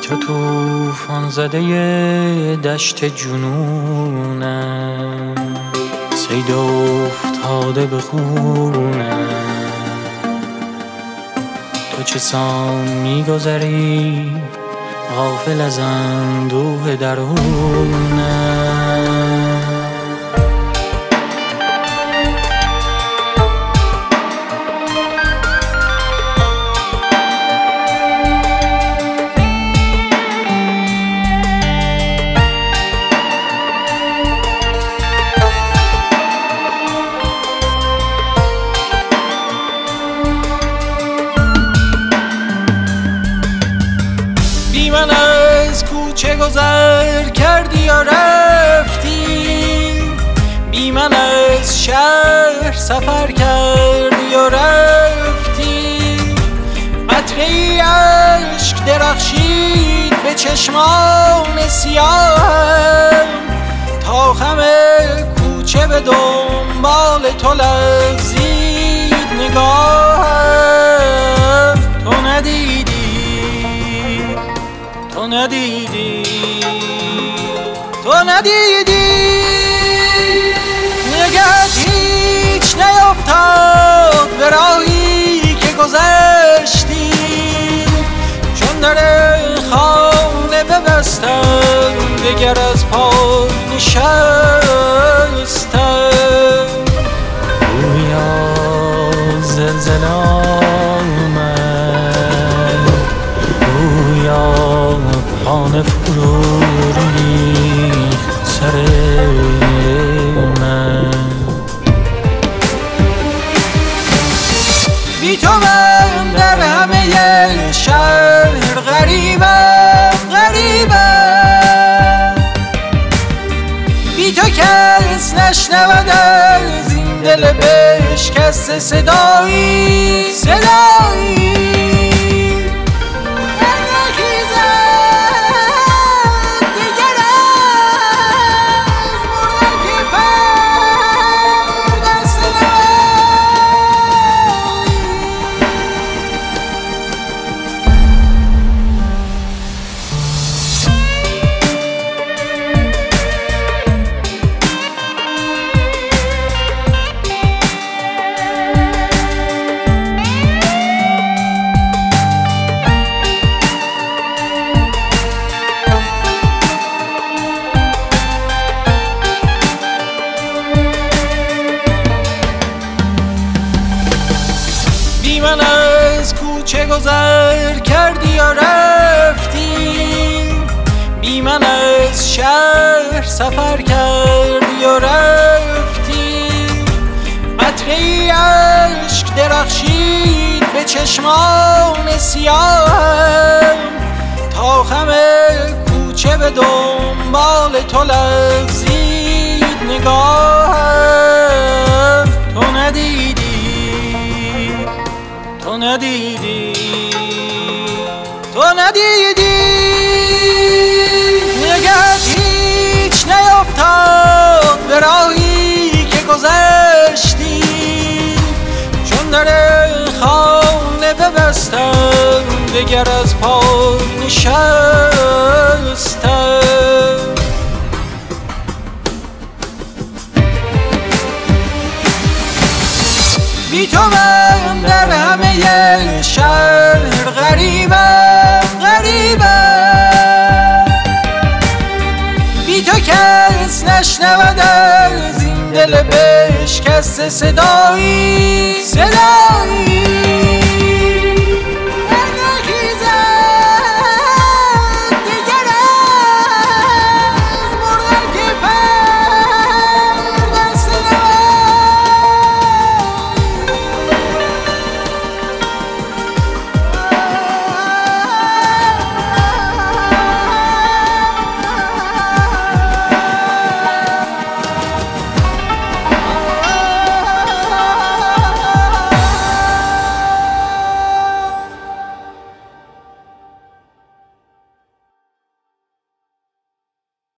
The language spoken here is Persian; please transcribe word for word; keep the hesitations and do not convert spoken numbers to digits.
چو طوفان زده دشت جنونم، صید افتاده به خونم. تو چه سان می‌گذری غافل از اندوه درونم. بی من از کوچه گذر کردی یا رفتی، بی من از شهر سفر کردی یا رفتی. قطره‌ای اشک درخشید به چشمان سیاهم، تا خم کوچه به دنبال تو لغزید نگاهم. تو ندیدی تو ندیدی تو ندیدی نگهت هیچ نیفتاد به راهی که گذشتی. چون در خانه ببستم دگر از پا نشستم. گویا زلزله آمد، گویا خانه فرو ریخت سر من. بی تو من در همه شهر غریبم غریبم. بی تو کس نشنود از این دل بشکسته صدایی صدایی. بی من از کوچه گذر کردی یا رفتی، بی من از شهر سفر کردی یا رفتی. قطره‌ای اشک درخشید به چشمان سیاهم، تا خم کوچه به دنبال تو لغزید نگاهم. تو ندیدی تو ندیدی تو ندیدی نگهت هیچ نیفتاد به راهی که گذشتی. چون در خانه ببستم دگر از پا نشستم. بی تو من در همه شهر غریبم غریبم. بی تو کس نشنود از این دل بشکسته صدایی صدایی.